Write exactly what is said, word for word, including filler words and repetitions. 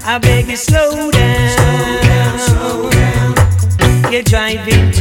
I beg you slow down, slow down, slow down. You're driving